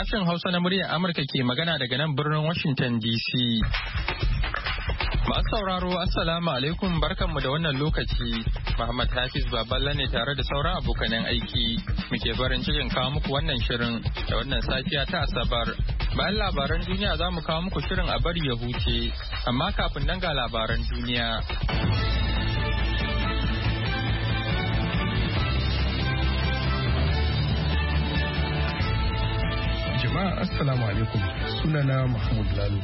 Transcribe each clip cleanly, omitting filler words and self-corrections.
Sashen Hausa na muryar Amurka ke magana daga nan birnin Washington DC. Masu sauraro Assalamu alaikum barkanmu da wannan lokaci. Muhammad Hafiz Baballa ne tare da sauran abokanan aiki. Muke farin cikin kawo muku wannan shirin da wannan safiya ta Asabar. Bayan labaran duniya za mu kawo muku shirin a bari ya huce. Amma kafin nan ga labaran duniya. Jama'a Assalamu alaikum, sunana Mahmud Lalo.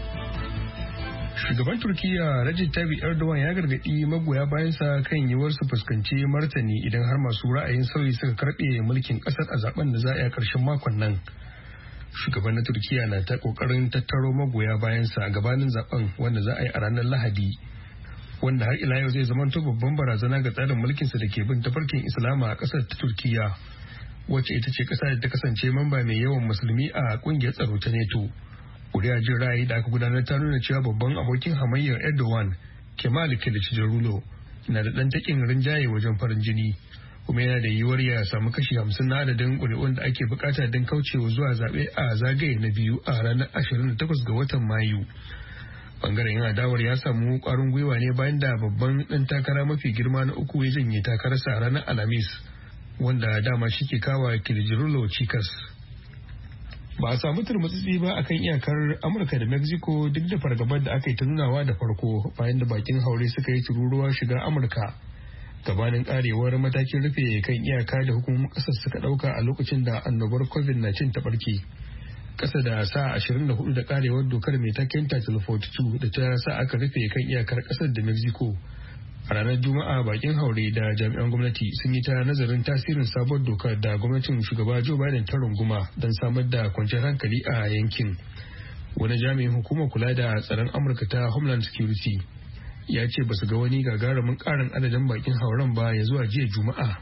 Shugaban Turkiyya Recep Tayyip Erdogan ya gargaɗi magoya bayansa kan yiwuwar su fuskanci martani idan har masu ra'ayin sauyi suka karɓe mulkin ƙasar a zaben da za a yi a ƙarshen makon nan. Shugaban na Turkiyya na ta ƙoƙarin tattaro magoya bayansa a gabanin zaben wanda za a yi a ranar Lahadi, wanda har ila yau zai zamanto babban barazana ga tsarin mulkinsa da ke bin tafarkin Islama a ƙasar ta Turkiyya, wacce ita ce ƙasa da ta kasance mamba mai yawan musulmi a ƙungiyar tsaro ta NATO. Kuri'a jin ra'ayi da aka gudanar ta nuna cewa babban abokin hamayyar Erdogan, Kemal Kılıçdaroğlu, na da ɗan taƙin rinjaye wajen farin jini, kuma yana da yiwuwar ya samu kashi 50 na adadin ƙuri'un da ake bukata don kaucewa zuwa zaɓe a zagaye na biyu a ranar 28 ga watan Mayu. Bangaren yan adawar ya samu ƙwarin gwiwa ne bayan da babban ɗan takara mafi girma na uku ya janye takararsa a ranar Alhamis, wanda dama shi ke kawo Kılıçdaroğlu cikas. Ba a samu turmutsitsi ba akan iyakar Amurka da Mexico duk da fargabar da aka yi ta nunawa da farko bayan da bakin haure suka yi tururuwa shiga Amurka gabanin karewar matakin rufe kan iyaka da hukumomin kasar suka dauka a lokacin da annobar COVID-19 ta barke. Kasa da sa 24 da karewar dokar mai taken Title 42 da ta sa aka rufe kan iyakar kasar da Mexico. A ranar Juma'a bakin haure da jami'an gwamnati sun yi ta nazarin tasirin sabuwar dokar da gwamnatin shugaba Joe Biden ta runguma don samar da kwanciyar hankali a yankin. Wani jami'in hukumar kula da tsaron Amurka ta Homeland Security ya ce ba su ga wani gagarumin karin adadin bakin hauren ba ya zuwa jiya Juma'a.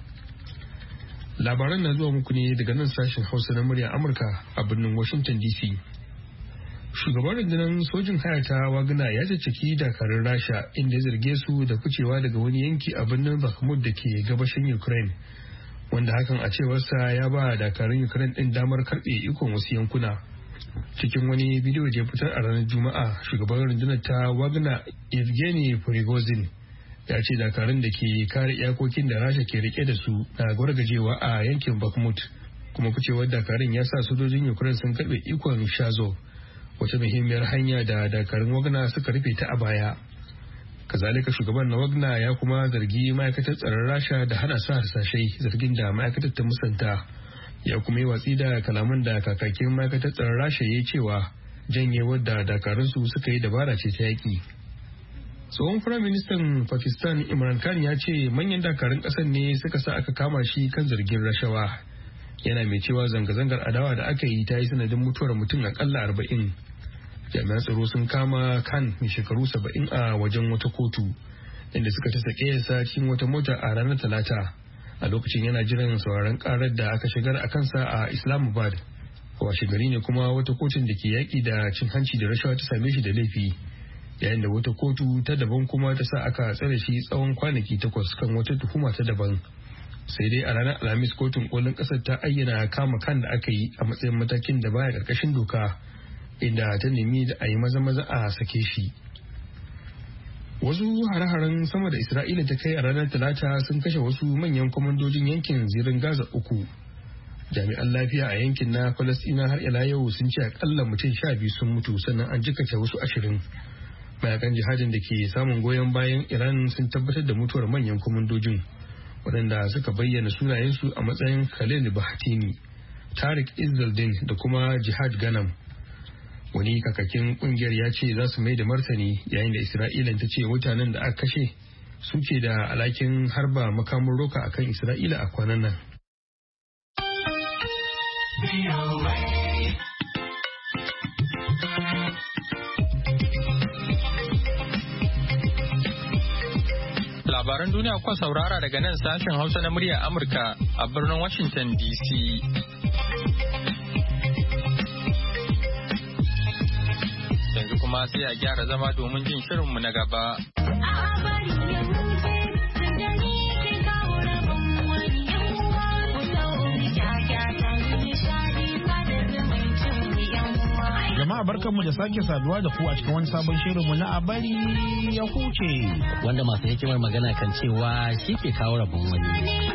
Labaran na zuwa muku ne daga nan sashen Hausa na murya Amurka a birnin Washington DC. Shugaban rundunar sojin haya ta Wagner ya caccaki dakarun Rasha inda ya zarge su da ficewa daga wani yanki a birnin Bakhmut da ke gabashin Ukraine, wanda hakan a cewarsa ya ba dakarun Ukraine din damar karbe ikon wasu yankuna. Cikin wani bidiyo da ya fitar a ranar Juma'a, shugaban rundunar ta Wagner Evgeny Prigozhin ya ce dakarun da ke kare iyakokin da Rasha ke rike da su na gwargajewa a yankin Bakhmut, kuma ficewar dakarun ya sa sojojin Ukraine sun karbe ikon Shazov, wata muhimmiyar hanya da dakarun Wagner suka rufe ta a baya. Kazalika shugaban na Wagner ya kuma zargi ma'aikatar tsaron Rasha da hana sa harsashai, zargin da ma'aikatar ta musanta. Ya kuma yi watsi da kalaman da kakakin ma'aikatar tsaron Rasha ya yi cewa janyewar da dakarun su suka yi dabara ce ta yaki. Tsohon firaministan Pakistan Imran Khan ya ce manyan dakarun ƙasar ne suka sa aka kama shi kan zargin rashawa. Yana mai cewa zanga-zangar adawa da aka yi ta yi sanadin mutuwar mutum akalla 40. Jami'an tsaro sun kama Khan mai shekaru 70 a wajen wata kotu, inda suka ta sake sa cikin wata mota a ranar Talata a lokacin yana jiran sauraron karar da aka shigar a kansa a Islamabad. Washe gari ne kuma wata kotun da ke yaƙi da cin hanci da rashawa ta same shi da laifi, yayin da wata kotu ta daban kuma ta sa aka tsare shi tsawon kwanaki 8 kan wata tuhuma ta daban. Sai dai a ranar Alhamis kotun kolin kasar ta ayyana kama kan da aka yi a matsayin matakin da baya karkashin doka, inda ta nemi da a yi maza a sake shi. Wasu hare-haren sama da Isra'ila ta kai a ranar Talata sun kashe wasu manyan kwamandojin yankin zirin Gaza 3. Jami'an lafiya a yankin na Falasɗina har ila yau sun ce akalla mutum 12 sun mutu sannan an jikata wasu 20. Mayakan jihadin da ke samun goyon bayan Iran sun tabbatar da mutuwar manyan kwamandojin, waɗanda suka bayyana sunayensu a matsayin Khalil Bahatini, Tariq Izzeldin da kuma Jihad Ganam. Wani kakakin kungiyar ya ce za su mai da martani, yayin da Isra'ila ta ce mutanen da aka kashe suke da alhakin harba makamin roka akan Isra'ila a kwanan nan. Labaran duniya kuka saurara daga nan sashen Hausa na muryar Amurka a birnin Washington DC. Yanzu kuma sai a gyara zama domin jin shirinmu na gaba. Jama'a barkanmu da sake saduwa da ku a cikin wani sabon shirinmu na Abari ya huce. Wanda masu hikimar magana kan cewa shi ke kawo rabon wani.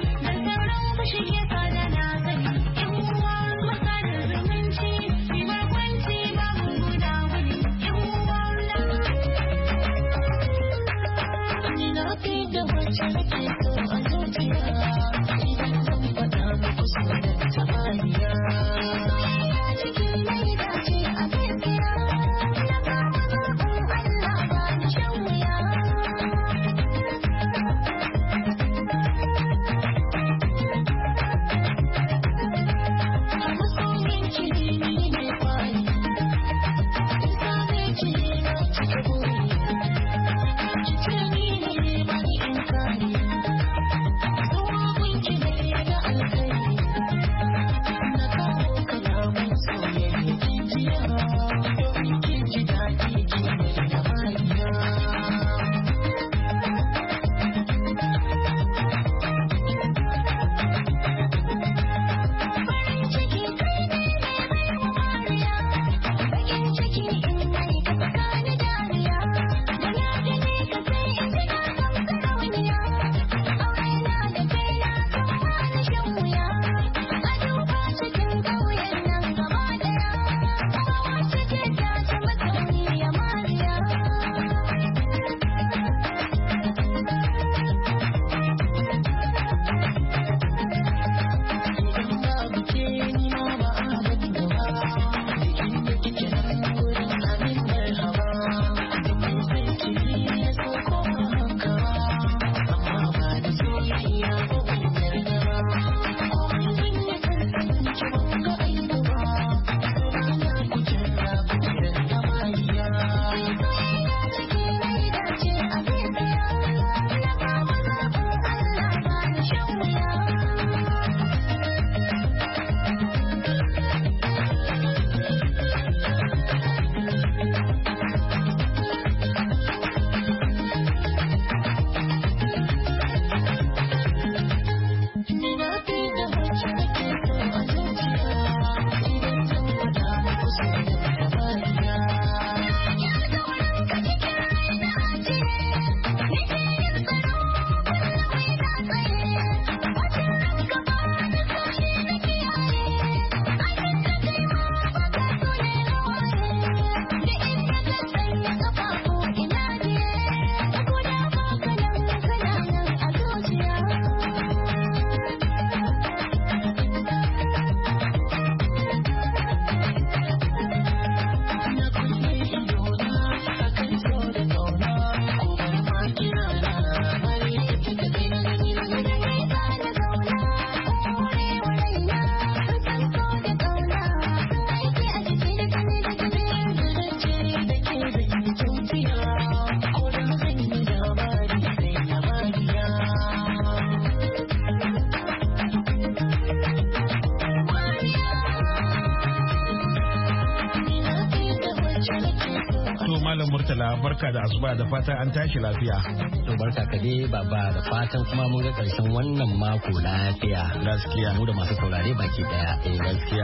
Barka da asuba da fatan an tashi lafiya. To barka ka dai baba da fatan kuma mun ga karshen wannan mako lafiya. Gaskiya mu da masu saurare baki daya. Gaskiya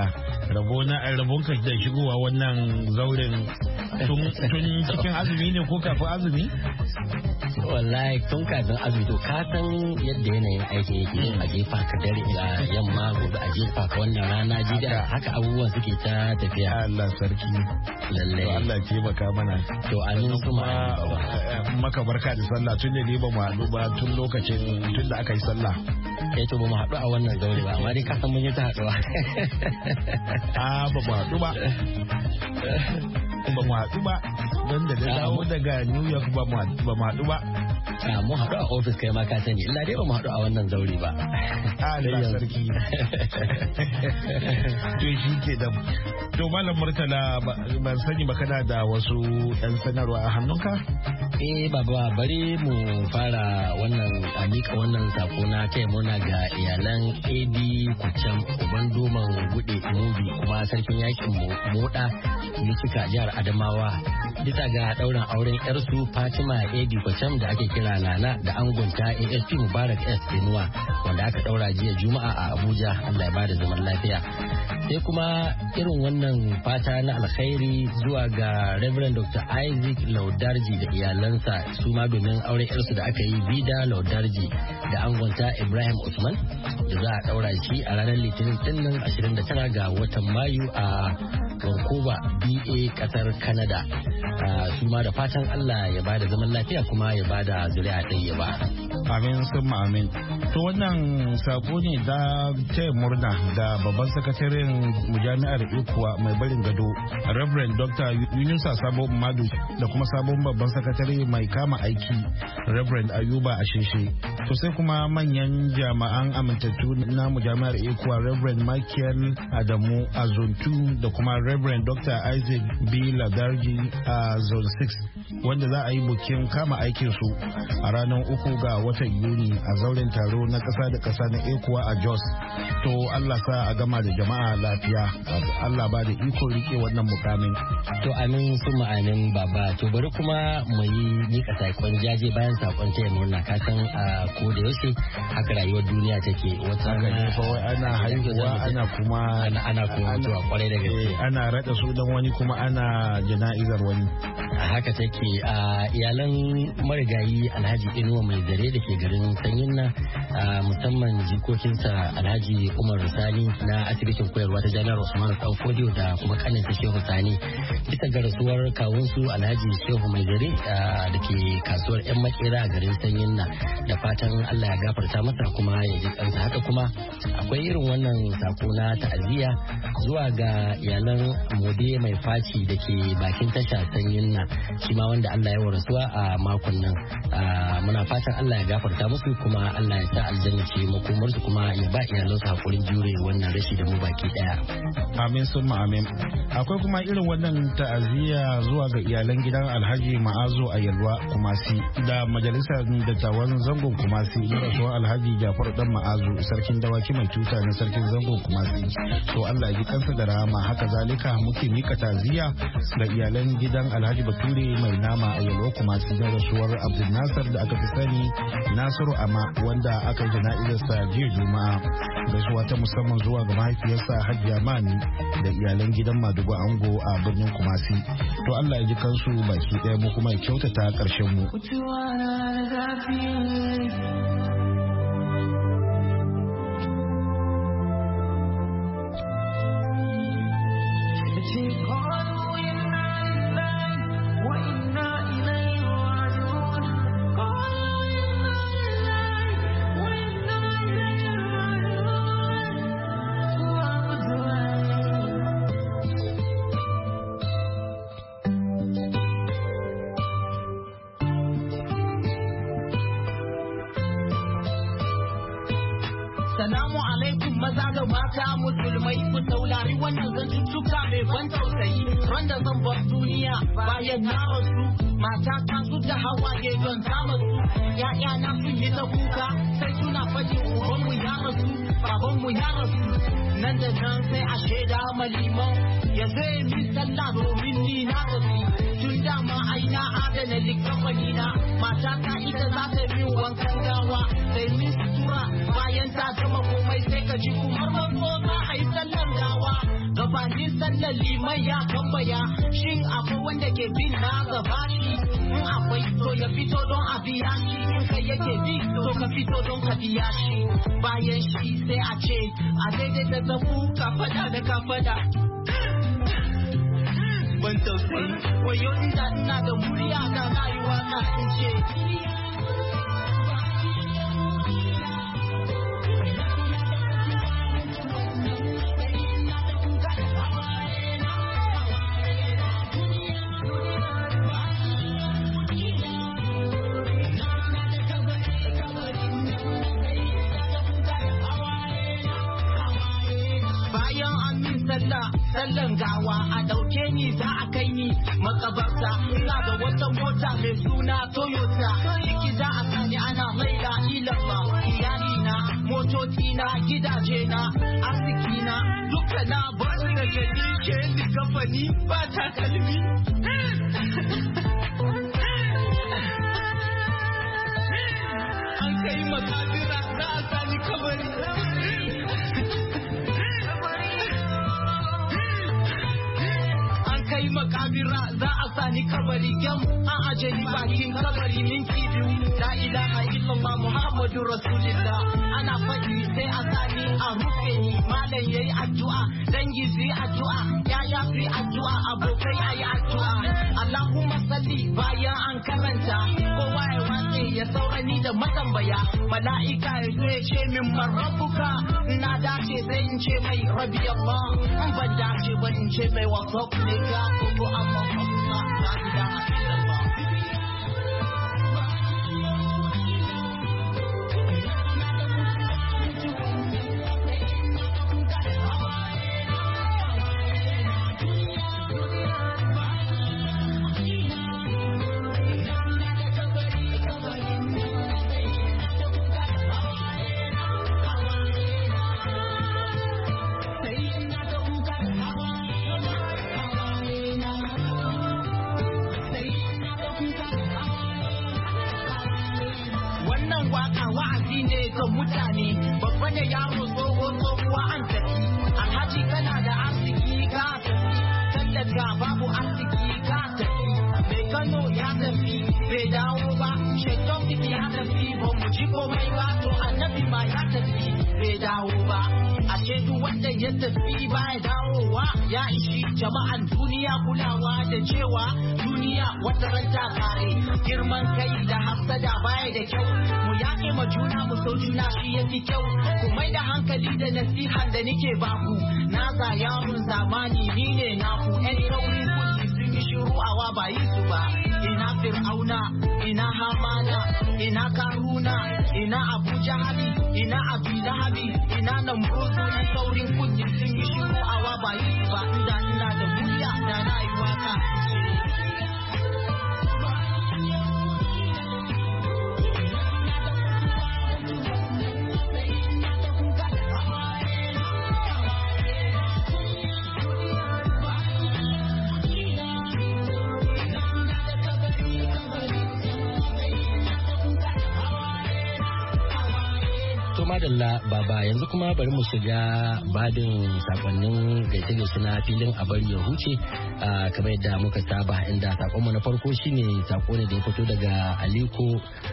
rabon ka da shigowa wannan zauren tun cikin azumi ne ko kafin azumi? Wallahi tun kafin azumi to ka san yadda yanayin aiki yake a jefa ka dare a yamma gobe a jefa ka wannan rana jida haka abubuwan suke ta tafiya. Allah sarki. Lallai. Allah ke baka mana. To amin kuma maka barka da sallah tun da ne ba mu haɗu ba tun lokacin tun da aka yi sallah. To ba mu haɗu a wannan zaure ba amma dai ka san mun yi ta haɗuwa. Ba mu haɗu ba. Ba mu haɗu ba don da dawo daga New York ba mu haɗu ba. Mu haɗu a ofis kai ma ka sani illa dai ba mu haɗu a wannan zaure ba. Allah sarki. To shi ke da to Malam Murtala ban sani ba kana da wasu ɗan sanarwa a hannunka? Baba bari mu fara wannan amika wannan sako na taya murna ga iyalan AB Kucam uban doman gude Mubi kuma sarkin yakin moda Micika jihar Adamawa bisa ga ɗaurin auren yarsu Fatima Edi Kwacham da ake kira Nana da angonta ASP Mubarak S Tenuwa wanda aka ɗaura jiya Juma'a a Abuja. Allah ya bada zaman lafiya. Sai kuma irin wannan fata na alkhairi zuwa ga Reverend Dr. Isaac Laudarji da iyalansa su ma domin auren yarsu da aka yi Bida Laudarji da angonta Ibrahim Usman da za a ɗaura shi a ranar Litinin dinnan 29 ga watan Mayu a Vancouver, BA kasar Canada. Su ma da fatan Allah ya bada zaman lafiya kuma ya bada zuri'a ɗaya ba. Amin sun amin. To wannan sako ne da taya murna da babban sakataren jami'ar Ikuwa mai barin gado Reverend Dr. Yunusa Sabo Madu da kuma sabon babban sakatare mai kama aiki Reverend Ayuba Asheshe. To sai kuma manyan jami'an amintattu na jami'ar Ikuwa Reverend Michael Adamu a Zone 2 da kuma Reverend Dr. Isaac B. Ladarji a Zone 6 wanda za a yi bukin kama aikinsu a ranar 3 ga watan Yuni a zauren taro na ƙasa da ƙasa na Ekuwa a Jos. To Allah sa a gama da jama'a lafiya. Allah ba da iko rike wannan mukamin. To amin sun amin baba. To bari kuma mu yi nika sakon jaje bayan sakon taya murna ka san ko da yaushe haka rayuwar duniya take. Wata ana haihuwa ana kuma mutuwa kwarai da gaske. Ana rada sunan wani kuma ana jana'izar wani. Haka take a iyalan marigayi Alhaji Inuwa Mai Zare da ke garin Sanyin na musamman jikokinsa Alhaji Umar Sani na asibitin koyarwa ta Jami'ar Usman Danfodiyo da kuma kaninsa Shehu Sani bisa ga rasuwar kawunsu Alhaji Shehu Mai Zare da ke kasuwar 'yan makera a garin Sanyin na da fatan Allah ya gafarta masa kuma ya ji kansa. Haka kuma akwai irin wannan sako na ta'aziyya zuwa ga iyalan Mode Mai Faci da ke bakin tasha Sanyin na shi ma wanda Allah ya warasuwa a makon nan. Muna fatan Allah ya gafarta musu kuma Allah ya sa aljanna ce makomarsu kuma ya ba iyalansu hakurin jure wannan rashi da mu baki daya. Amin sun amin. Akwai kuma irin wannan ta'aziyya zuwa ga iyalan gidan Alhaji Ma'azu a Yalwa Kumasi da majalisar dattawan zangon Kumasi da rasuwar Alhaji Jafar Dan Ma'azu sarkin dawaki mai tuta na sarkin zangon Kumasi. To Allah ya ji kansa da rahama. Haka zalika muke mika ta'aziyya ga iyalan gidan Alhaji Bature mai nama a Yalwa Kumasi da rasuwar Abdul Nasir da aka fi sani Nasiru Ama wanda aka yi jana'izarsa jiya Juma'a. Gaisuwa ta musamman zuwa ga mahaifiyarsa Hajiya Mani da iyalan gidan Madugu Ango a birnin Kumasi. To Allah ya ji kansu baki ɗaya mu kuma ya kyautata ƙarshen mu. Salamu alaikum maza da mata musulmai ku saurari wannan zantuttuka mai ban tausayi randa zan bar duniya bayan na rasu mata ta su da hawaye don samun su ya'ya na sun yi ta kuka sai suna faɗi ubanmu ya rasu babanmu ya rasu nan da nan sai a shaida maliman ya zai mi sallah domin ni na rasu tun dama ai na adana likafani na mata ta ita za ta min wankan gawa sai min sutura bayan ta gama komai sai ka ji kumar mazo za a yi sallar gawa gabanin sallar liman ya tambaya shin akwai wanda ke bin na gaba shi in akwai to ya fito don a biya shi in kai yake bi to ka fito don ka biya shi bayan shi sai a ce a daidaita zafu ka fada da ka fada ban tausayi wayo inda ina da murya da rayuwa na in ce sallan gawa a dauke ni za a kai ni makabarta ina da wata mota mai suna Toyota ciki za a sani ana maida ilallah iyali na motoci na gidaje na arziki na duka na ba su da gani ke ni kafani ba takalmi ni kabari gam an aje ni bakin kabari minti biyu la ilaha illallah muhammadu rasulullah ana faɗi sai a sani a rufe ni malam yayi addu'a dangi su yi addu'a yaya su yi addu'a abokai ayi addu'a Allahumma salli bayan an karanta kowa ya watse ya saurani da matambaya mala'ika ya zo ya ce min marabbuka na dace sai in ce mai rabbi Allah in ban dace ba in ce mai wasaf ne ga ko amma Allah la ilaha illallah ga mutane babba da yaro tsoho tsohuwa an tafi alhaji kana da arziki ka tafi tallaka babu arziki ka tafi mai kano ya tafi bai dawo ba shaitan ya tafi ba mu ji komai ba to annabi ma ya tafi bai dawo ba ashe duk wanda ya tafi ba ya dawowa ya ishi jama'an duniya kulawa da cewa duniya wata ran ta kare girman kai da hasada baya da kyau mu yaƙe ma juna mu so juna shi yafi kyau ku mai da hankali da nasihan da nake baku na ga yaron zamani ni ne naku ɗan sauri kulli sun yi shiru'awa ba yi su ba ina fir'auna ina hamana ina karuna ina abu jahali ina abu lahabi ina namruzu na saurin kulli sun yi shiru'awa ba yi su ba inda ina da murya da na yi waka madalla baba yanzu kuma bari mu shiga badin sakonnin gaishe na filin a bari ya huce kamar yadda muka saba inda sakonmu na farko shine sako ne da ya fito daga Aliko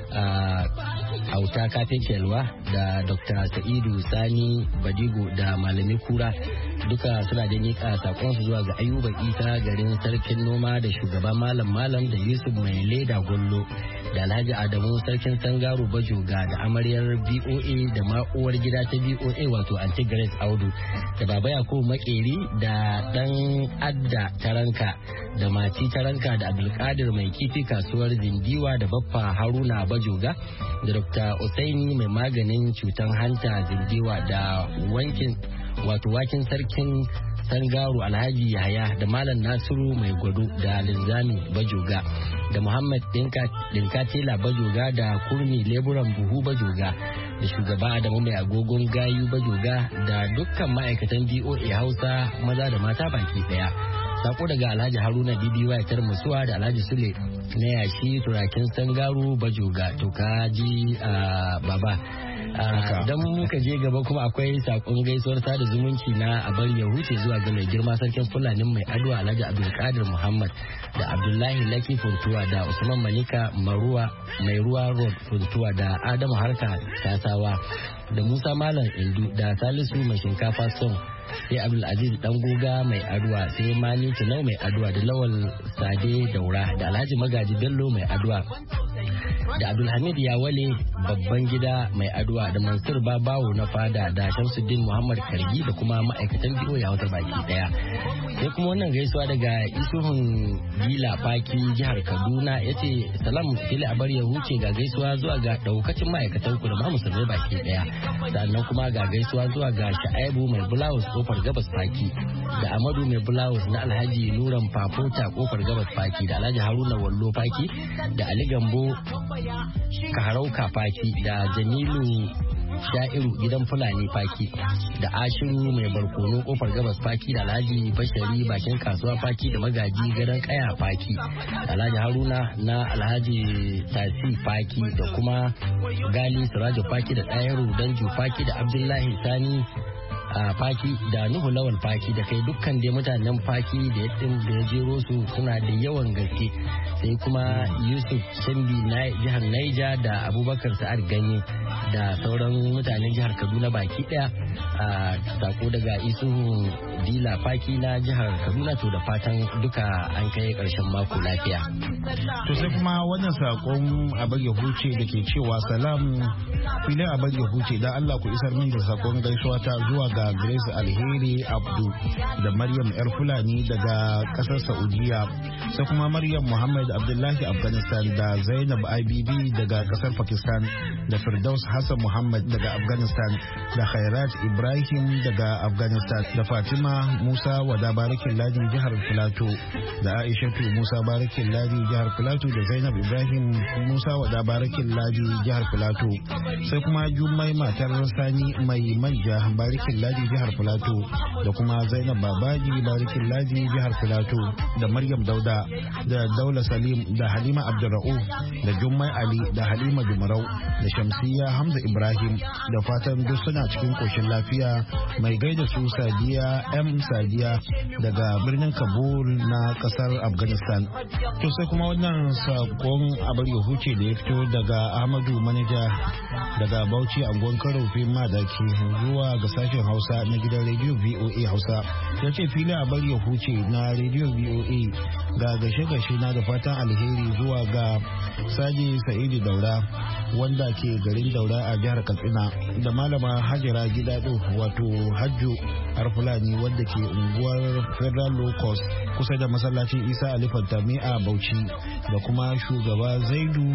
Auta Kafin Kelwa da Dr. Sa'idu Sani Badigo da Malami Kura duka suna da nika sakon su zuwa ga Ayuba Isa garin sarkin noma da shugaba Malam da Yusuf Mai Leda Gollo da Alhaji Adamu sarkin Sangaru Bajoga da amaryar BOA da ma'uwar gida ta BOA wato Aunty Grace Audu da Baba Yakubu Makeri da dan Adda Taranka da Mati Taranka da Abdulkadir Mai Kifi kasuwar Zindiwa da Baffa Haruna Bajoga da Dr. Usaini mai maganin cutan hanta Zindiwa da wakin sarkin Sangaru Alhaji Yahaya da Malam Nasiru Mai Gwado da Linzami Bajoga da Muhammad Dinkatela Bajoga da Kurmi Leburan Buhu Bajoga da shugaba Adamu Mai Agogon Gayu Bajoga da dukkan ma'aikatan BOA Hausa maza da mata baki daya. Sako daga Alhaji Haruna Bibi Wayatar Musuwa da Alhaji Sule na yashi turakin Sangaru Bajoga to ka ji baba. Idan muka je gaba kuma akwai sakon gaisuwar sada zumunci na abar ya huce zuwa ga mai girma sarkin Fulanin Mai Adwa Alhaji Abdulkadir Muhammad da Abdullahi Laki Funtuwa da Usman Manika Maruwa Mai Ruwa Road Funtuwa da Adamu Harka Tasawa da Musa Malam Indu da Salisu Mai Shinkafa Song sai Abdulaziz Dan Goga Mai Adwa sai Mani Tinau Mai Adwa da Lawal Sade Daura da Alhaji Magaji Bello Mai Adwa da Abdulhamid Yawale babban gida Mai Adwa da Mansur Babawo na fada da Shamsuddin Muhammad Kargi da kuma ma'aikatan biyo ya wata baki daya. Sai kuma wannan gaisuwa daga Isuhun Gila Faki jihar Kaduna yace salam fili a bari ya huce ga gaisuwa zuwa ga daukacin ma'aikatan ku da ma musulmai baki daya. Sannan kuma ga gaisuwa zuwa ga Sha'aibu Mai Bulawus kofar Gabas Faki da Amadu Mai Bulawus na Alhaji Nuran Fafota kofar Gabas Faki da Alhaji Haruna Wallo Faki da Ali Gambo Kaharauka Faki da Jamilu Sha'iru gidan Fulani Faki da Ashiru Mai Barkono kofar Gabas Faki da Alhaji Bashari bakin kasuwa Faki da Magaji Gadan Kaya Faki da Alhaji Haruna na Alhaji Tasi Faki da kuma Gali Sirajo Faki da Tsayaru Danju Faki da Abdullahi Sani Faki da Nuhu Lawal Faki da kai dukkan dai mutanen Faki da ya jero su suna da yawan gaske. Sai kuma Yusuf Sambi na jihar Naija da Abubakar Sa'ad Ganye da sauran mutanen jihar Kaduna baki daya. Sako daga Isuhu Dila Faki na jihar Kaduna, to da fatan duka an kai karshen mako lafiya. To sai kuma wannan sakon Abar ya huce da ke cewa salam filin Abar ya huce da Allah ku isar min da sakon gaisuwa ta zuwa ga Grace Alheri Abdu da Maryam Yar Fulani daga kasar Saudiya, sai kuma Maryam Muhammad Abdullahi Afghanistan da Zainab IBB daga kasar Pakistan da Firdaus Hassan Muhammad daga Afghanistan da Khairat Ibrahim daga Afghanistan da Fatima Musa Wada Barakin Ladin jihar Filato da Aishatu Musa Barakin Ladi jihar Filato da Zainab Ibrahim Musa Wada Barakin Ladi jihar Filato, sai kuma Jummai matar Sani mai manja Barakin Ladi jihar Filato da kuma Zainab Babaji Barakin Ladi jihar Filato da Maryam Dauda da Daula Salim da Halima Abdurra'uf da Jummai Ali da Halima Jumarau da Shamsiya Hamza Ibrahim, da fatan duk suna cikin koshin lafiya. Mai gaida su Sadiya M Sadiya daga birnin Kabul na kasar Afghanistan. To sai kuma wannan sakon Abar ya huce da ya fito daga Ahmadu Manaja daga Bauchi angon Karofin Madaki zuwa ga sashen Hausa na gidan Radio VOA Hausa. Ya ce fili Abar ya huce na Radio VOA ga gashe-gashe na da fatan alheri zuwa ga Saji Sa'idu Daura wanda ke garin Daura a jihar Katsina, da malama Hajara Gidado wato Hajju Arfulani wanda ke unguwar Federal Low Cost kusa da masallacin Isa Ali Fantami a Bauchi, da kuma shugaba Zaidu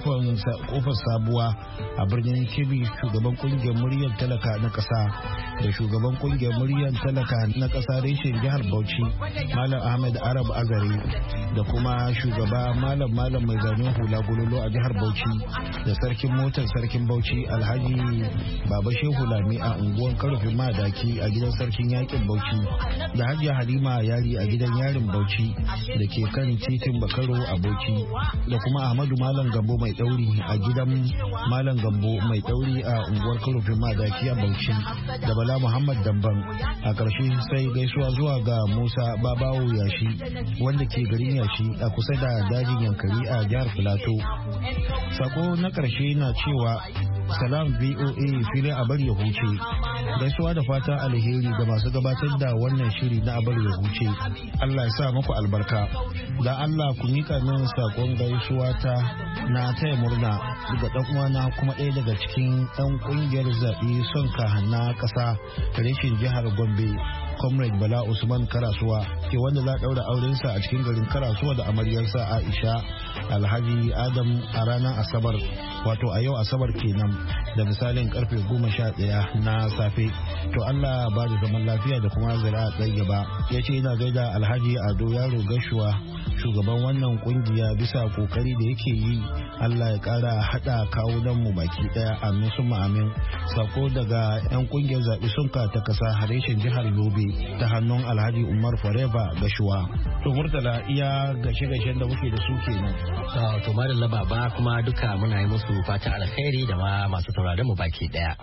kofar Sabuwa a birnin Kebbi, shugaban kungiyar muryar talaka na ƙasa, da shugaban kungiyar muryar talaka na ƙasa reshen jihar Bauchi Malam Ahmed Arab Azare, da kuma shugaba Malam mai zanen hula gololo a jihar Bauchi, da sarkin motar sarkin Bauchi Alhaji Baba Shehu Lami a unguwar Karofin Madaki a gidan sarkin yakin Bauchi, da Hajiya Halima Yari a gidan yarin Bauchi da ke kan titin Bakaro a Bauchi, da kuma Ahmadu Malam Gambo mai dauri a gidan Malam Gambo mai dauri a unguwar Karofin Madaki a Bauchi, da Bala Muhammad Damban. A ƙarshe sai gaisuwa zuwa ga Musa Babawo Yashi wanda ke garin Yashi a kusa da dajin Yankari a jihar Filato. Sako na ƙarshe na cewa salam VOA filin Abar ya huce, gaisuwa da fatan alheri ga masu gabatar da wannan shiri na Abar ya huce. Allah ya sa muku albarka. Da Allah ku mika min sakon gaisuwa ta na taya murna daga dan uwana kuma ɗaya daga cikin ɗan ƙungiyar zaɓe sonka na ƙasa reshen jihar Gombe, Comrade Bala Usman Karasuwa, ke wanda za ɗaura aurensa a cikin garin Karasuwa da amaryarsa Aisha Alhaji Adam a ranar Asabar, wato a yau Asabar kenan, da misalin karfe 11 na safe. To Allah ba da zaman lafiya da kuma zira ɗaya gaba. Ya ce yana gaida Alhaji Ado Yaro Gashuwa, shugaban wannan kungiya, bisa kokari da yake yi. Allah ya kara hada kawunan mu baki daya, amin summa amin. Sako daga yan kungiyar zaɓe sunka ta kasa hareshin jihar Yobe ta hannun Alhaji Umar Forever Gashuwa. To Murtala iya gashe-gashen da muke da su kenan. To madalla baba, kuma duka muna yi musu fata alkhairi da ma masu sauraron mu baki daya.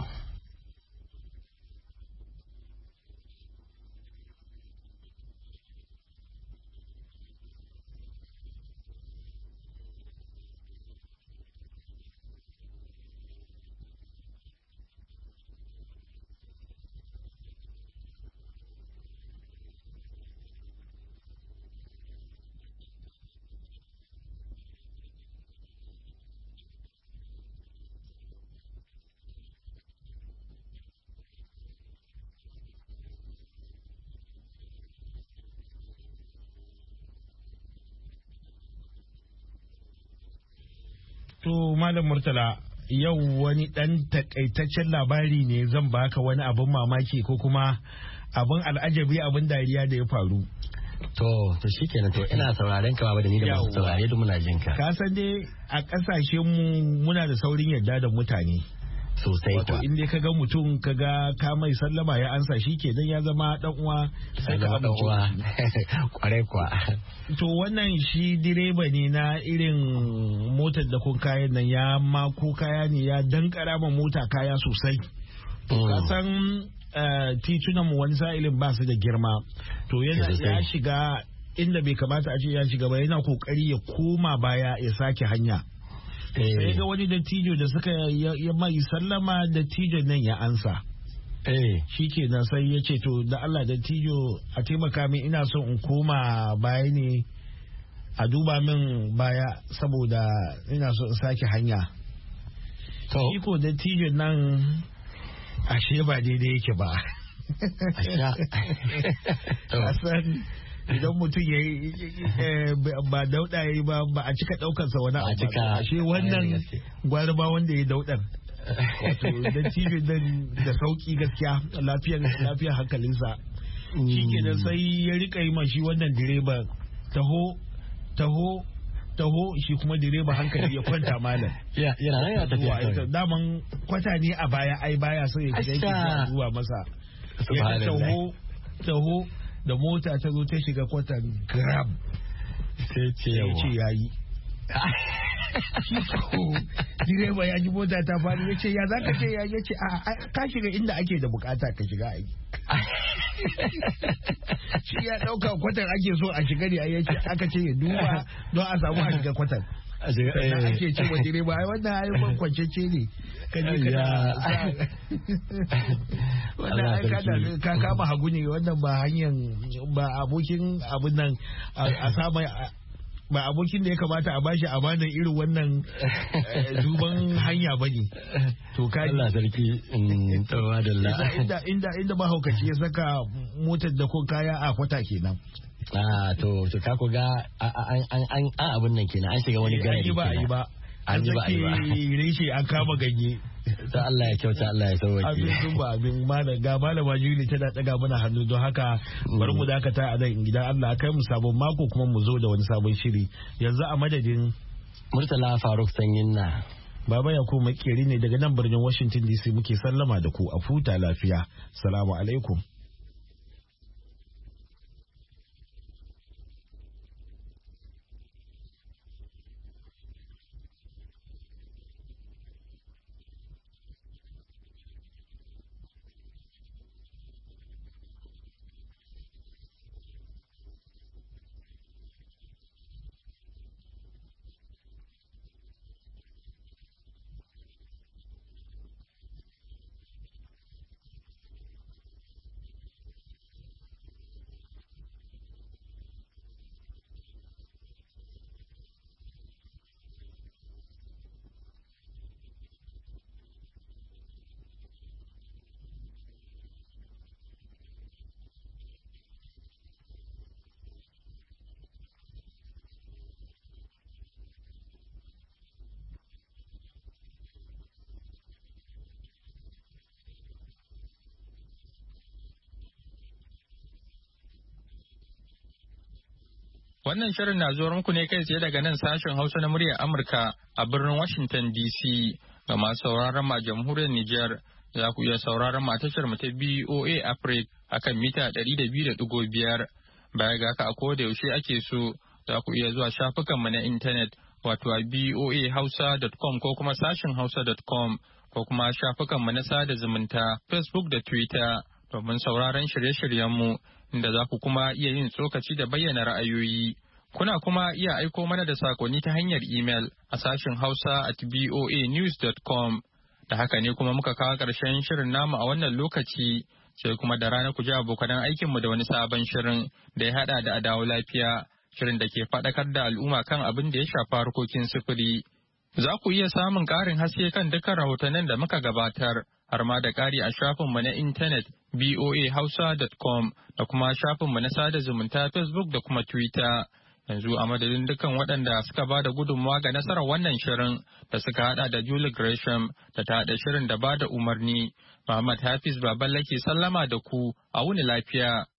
To Malam Murtala, yau wani ɗan takaitaccen labari ne zan baka, wani abin mamaki ko kuma abin al'ajabi, abin dariya da ya faru. To shikenan, to ina sauraren ka baba, da ni da masu saurare duk muna jin ka. Ka san dai a ƙasashen mu muna da saurin yarda da mutane. Sosai kuwa. Wato in dai kaga mutum kaga ka mai sallama ya ansa, shi kenan ya zama dan uwa, sai ka dan uwa. Kwarai kuwa. To wannan shi direba ne na irin motar da kun kayan nan, ya mako kaya ne, ya dankara ma mota kaya sosai. To ka san titunan mu wani sa'ilin ba su da girma to ya shiga inda bai kamata a ce ya shiga ba, yana kokari ya koma baya ya sake hanya. Sai ga wani dattijo da suka ya mai sallama, dattijon nan ya ansa. Shi kenan sai ya ce to da Allah dattijo a taimaka min, ina son in koma baya ne a duba min baya saboda ina so in sake hanya. Shi ko dattijon nan ashe ba daidai yake ba. Idan mutum ya yi ba dauɗa ya yi ba a cika ɗaukarsa wani abu ba. Ashe wannan gwari ba wanda ya daudar. Wato da cibin da sauki gaskiya lafiyar hankalinsa. Shi kenan sai ya rika yi mashi wannan direba taho shi kuma direba hankali ya kwanta malam. Yana nan ya tafiya. Daman kwata ne a baya ai baya sai ya shiga zuwa masa. Ya taho da mota ta zo ta shiga kwatan grab sai ce yayi. Direba ya ji mota ta faɗi ya ce ya za ka ce ya ce ka shiga inda ake da bukata ka shiga aiki. Shi ya ɗauka kwatan ake so a shiga ne ya ce aka ce ya duba don a samu a shiga kwatan. Sannan ake ce wa direba ai wannan ayyukan kwancece ne wannan ka kama hagu ne, wannan ba hanyar ba abokin abin nan a sama ba abokin da ya kamata a bashi amanar irin wannan duban hanya ba ne. To ka Allah sarki inda mahaukaci ya saka motar da ko kaya a kwata kenan. To ka ku ga an abin nan kenan, an shiga wani gari kenan. An zaki reshe an kama ganye. Ta Allah ya kyauta, Allah ya sauwake. Abin ba abin ga malama Juli tana daga mana hannu, don haka bari mu dakata a nan gidan Allah kai mu sabon mako kuma mu zo da wani sabon shiri. Yanzu a madadin Murtala Faruk Sanyin na Baba Yakubu Makeri ne daga nan birnin Washington DC muke sallama da ku, a futa lafiya. Salamu alaikum. Wannan shirin na zuwa muku ne kai tsaye daga nan sashen Hausa na muryar Amurka a birnin Washington DC. Ga masu sauraron ma jamhuriyar Nijar, za ku iya sauraron ma tashar mu ta BOA Africa akan mita 200.5. Baya ga haka a koda yaushe ake so, za ku iya zuwa shafukan mu na intanet wato a boahausa.com ko kuma sashen hausa.com ko kuma shafukan mu na sada zumunta Facebook da Twitter domin sauraron shirye-shiryen mu, inda za ku kuma iya yin tsokaci da bayyana ra'ayoyi. Kuna kuma iya aiko mana da sakonni ta hanyar imel a sashen hausa@boanews.com. Da haka ne kuma muka kawo ƙarshen shirin namu a wannan lokaci, sai kuma da rana ku ji abokan aikinmu da wani sabon shirin da ya haɗa da Adawo Lafiya, shirin da ke faɗakar da al'umma kan abin da ya shafa harkokin sufuri. Za ku iya samun ƙarin haske kan dukkan rahotannin da muka gabatar, har ma da ƙari a shafinmu na intanet boahausa.com da kuma shafinmu na sada zumunta Facebook da kuma Twitter. Yanzu a madadin dukkan waɗanda suka ba da gudunmawa ga nasarar wannan shirin da suka hada da Julie Gresham da ta haɗa shirin da ba da umarni, Muhammad Hafiz Baballe ke sallama da ku, a wuni lafiya.